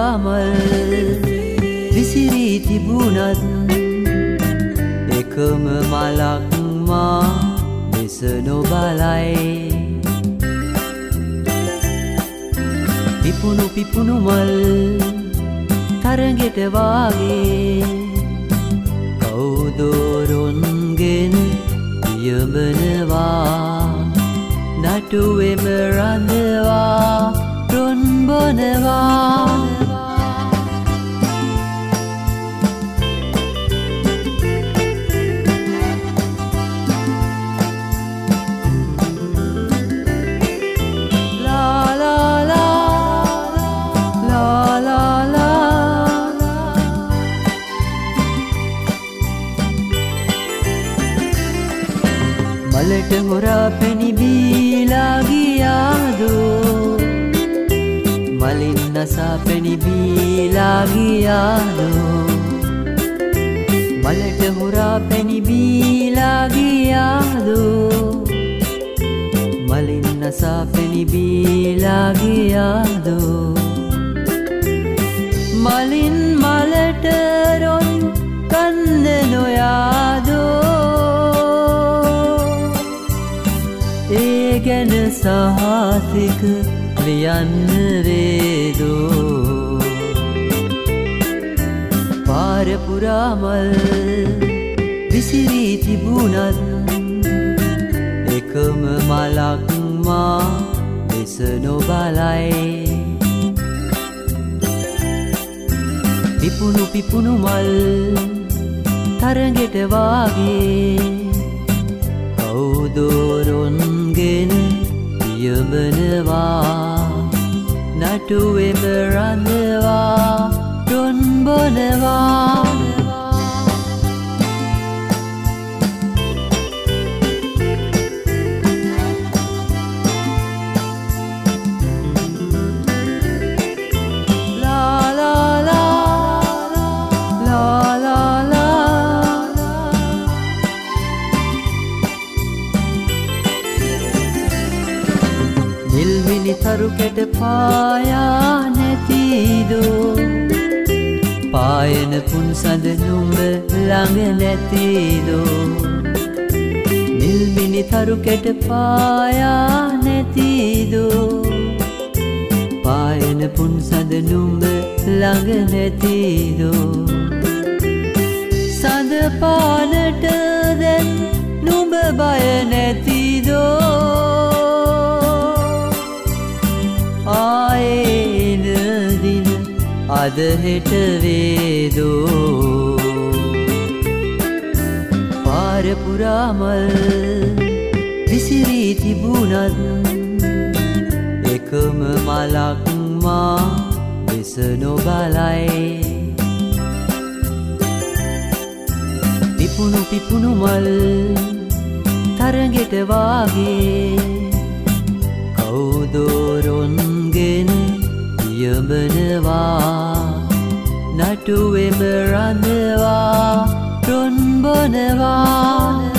පුරාමල් විසිරී තිබුණත් එකම මලක් මා දෙස නොබලයි. පිපුණු පිපුණු මල් තරගෙට වාගේ කවුදෝරොන්ගෙන පියඹනවා. නටුවෙම රඳවා රොන් බොනවා. මලට හොරා පැණි බීලා ගියාදු මලින් නසා පැණි බීලා ගියාදු මලට හොරා පැණි බීලා ගියාදු මලින් නසා පැණි බීලා ගියාදු මලින් මලට රොන් කන්න නොයාදු ඒ ගැන සහතික ලියන්න වේදෝ. පාර පුරාමල් විසිරී තිබුණත් එකම මලක් මා දෙස නොබලයි. පිපුණු පිපුණු මල් තරගෙට වාගේ කවුදෝරොන්ගෙන පියඹනවා. නටුවෙම රඳවා රොන් බොනවා. නිල්මිනි තරු කැට පායා නැතිදෝ පායන පුන්සඳ නුඹ ළඟ නැතිදෝ. නිල්මිනි තරු කැට පායා නැතිදෝ පායන පුන්සඳ නුඹ ළඟ නැතිදෝ. සඳ පානට දැන් නුඹ බය නැතිදෝ ආයේන දින අද හෙට වේදෝ. පාර පුරාමල් විසිරී තිබුණත් එකම මලක් මා දෙස නොබලයි. පිපුණු පිපුණු මල් තරගෙට වාගේ කවුදෝරොන්ගෙන පියඹනවා. නටුවෙම රඳවා රොන් බොනවා.